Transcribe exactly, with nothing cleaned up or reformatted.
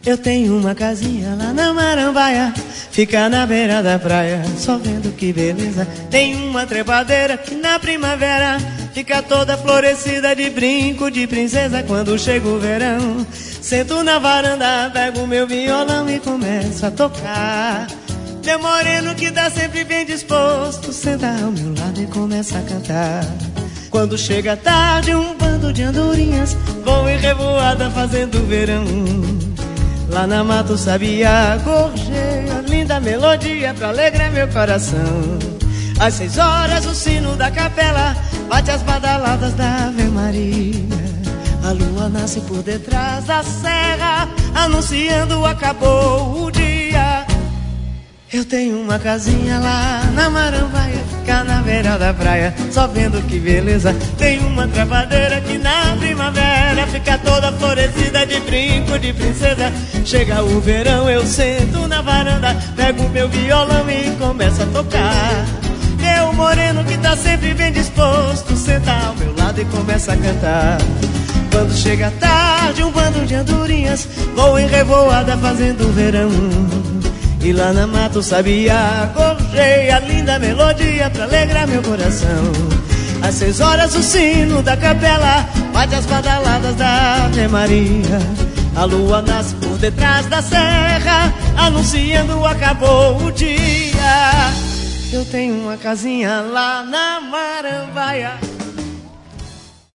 Eu tenho uma casinha lá na Marambaia, fica na beira da praia, só vendo que beleza. Tem uma trepadeira que na primavera fica toda florescida de brinco de princesa. Quando chega o verão, sento na varanda, pego meu violão e começo a tocar. Meu moreno que tá sempre bem disposto, senta ao meu lado e começa a cantar. Quando chega a tarde, um bando de andorinhas vão em revoada fazendo verão. Lá na mata o sabiá gorjeia, linda melodia pra alegrar meu coração. Às seis horas o sino da capela bate as badaladas da Ave Maria. A lua nasce por detrás da serra, anunciando acabou o dia. Eu tenho uma casinha lá na Marambaia, fica na beira da praia, só vendo que beleza. Tem uma trepadeira que na primavera fica toda florescida de brinco de princesa. Chega o verão, eu sento na varanda, pego meu violão e começo a tocar. Meu moreno que tá sempre bem disposto, senta ao meu lado e começa a cantar. Quando chega a tarde, um bando de andorinhas vão em revoada fazendo verão. E lá na mata o sabiá gorjeia, linda melodia pra alegrar meu coração. Às seis horas o sino da capela bate as badaladas da Ave Maria. A lua nasce por detrás da serra, anunciando acabou o dia. Eu tenho uma casinha lá na Marambaia,